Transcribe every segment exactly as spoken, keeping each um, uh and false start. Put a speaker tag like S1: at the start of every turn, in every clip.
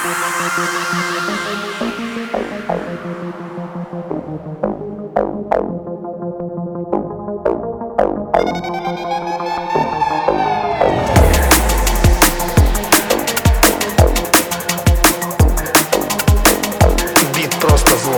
S1: Бит просто зло.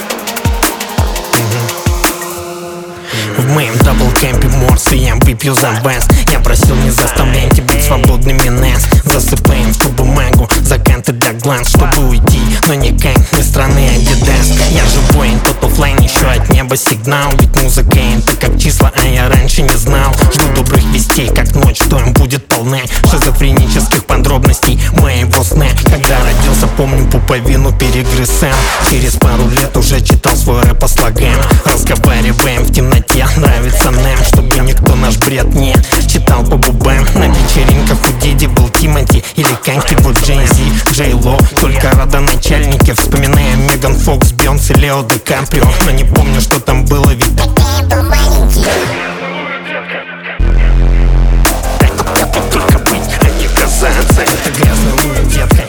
S2: В моем даблкэмпе морсы я выпью за бест. Я просил, не заставляйте быть свободными нас. Засыпаем в ту бумагу, заканты для глаз, чтобы уйти, но никак не страны Адидас. Я живой, тот оффлайн, еще от неба сигнал. Ведь музыка это как числа, а я раньше не знал. Жду добрых вестей, как ночь, что им будет полна шизофренических подробностей моего сна. Когда родился, помню, пуповину перегрыз сам. Через пару лет уже читал свой рэп по слогам. Разговариваем в темноте, нравится нам, чтобы никто наш бред не читал по губам. На вечеринках у Диди был Тимати или как-нибудь Джей Зи, Джей Ло. Только родоначальники, вспоминаем Меган Фокс, Бейонсе, Лео Ди Каприо. Но не помню, что там было, ведь тогда я был маленький. Это только быть, а не казаться. Это грязный лук, детка.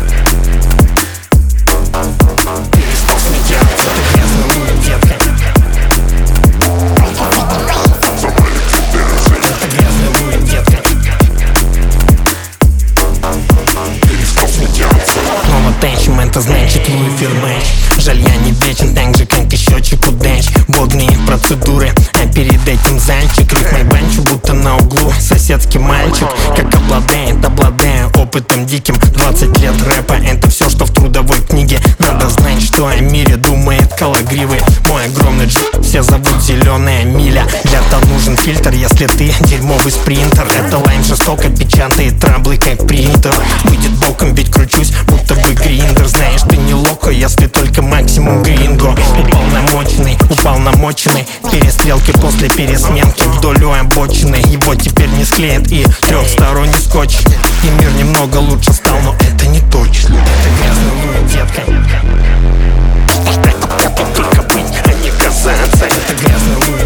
S2: Перестал смеяться. Это грязный лук, детка. Это грязный лук, детка. Перестал смеяться. Но attachment, это значит луифер матч. Жаль, я не вечен, так же, как и счетчик удач. Водные процедуры, а перед этим зайчик. Рифмой банчу, будто на углу соседский мальчик. Как обладает, обладая опытом диким. Двадцать лет рэпа, это все, что в трудовой книге. Надо знать, что о мире думает калагривый. Мой огромный джип, все зовут зеленая миля. Для-то нужен фильтр, если ты дерьмовый спринтер. Это лайн жестоко печатает траблы, как принтер. Выйдет боком, ведь кручусь, будто бы гриндер. Знаешь, ты не локо, если только максимум гринго. Уполномоченный, уполномоченный. Перестрелки после пересменки вдоль обочины. Его теперь не склеят и трехсторонний скотч. И мир немного лучше стал, но это не точно. Это грязный лук, детка. Это только быть, а не казаться. Это грязный лук.